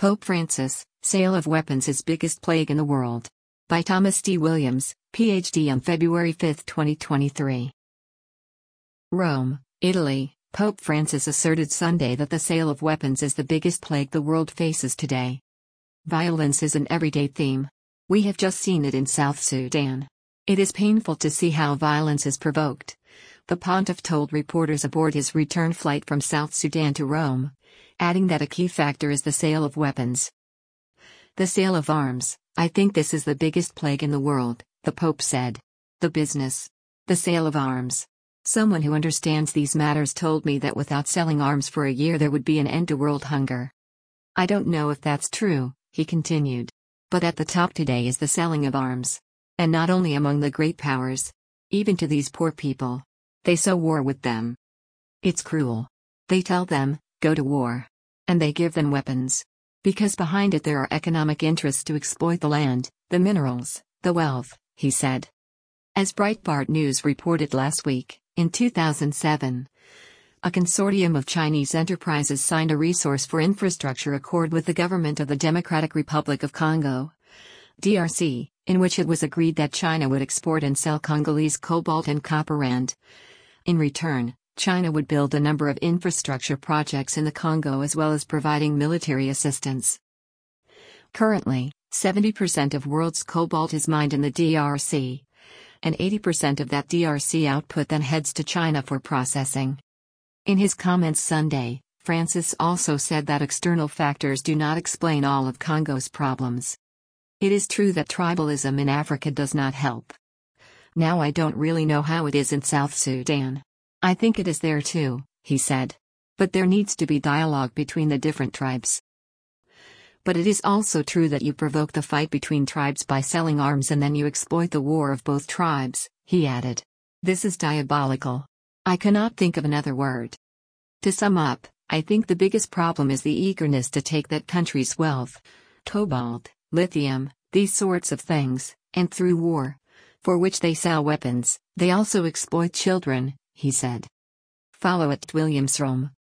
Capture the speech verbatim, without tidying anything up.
Pope Francis, Sale of Weapons is Biggest Plague in the World. By Thomas D. Williams, P H D on February fifth, twenty twenty-three. Rome, Italy. Pope Francis asserted Sunday that the sale of weapons is the biggest plague the world faces today. Violence is an everyday theme. We have just seen it in South Sudan. It is painful to see how violence is provoked. The pontiff told reporters aboard his return flight from South Sudan to Rome, adding that a key factor is the sale of weapons. The sale of arms, I think this is the biggest plague in the world, the Pope said. The business. The sale of arms. Someone who understands these matters told me that without selling arms for a year there would be an end to world hunger. I don't know if that's true, he continued. But at the top today is the selling of arms. And not only among the great powers. Even to these poor people. They sow war with them. It's cruel. They tell them, go to war. And they give them weapons. Because behind it there are economic interests to exploit the land, the minerals, the wealth, he said. As Breitbart News reported last week, in two thousand seven, a consortium of Chinese enterprises signed a Resource for Infrastructure Accord with the government of the Democratic Republic of Congo, D R C, in which it was agreed that China would export and sell Congolese cobalt and copper and, in return, China would build a number of infrastructure projects in the Congo as well as providing military assistance. Currently, seventy percent of world's cobalt is mined in the D R C, and eighty percent of that D R C output then heads to China for processing. In his comments Sunday, Francis also said that external factors do not explain all of Congo's problems. It is true that tribalism in Africa does not help. Now I don't really know how it is in South Sudan. I think it is there too, he said. But there needs to be dialogue between the different tribes. But it is also true that you provoke the fight between tribes by selling arms and then you exploit the war of both tribes, he added. This is diabolical. I cannot think of another word. To sum up, I think the biggest problem is the eagerness to take that country's wealth, cobalt, lithium, these sorts of things, and through war, for which they sell weapons, they also exploit children, he said. Follow at Williams Rome.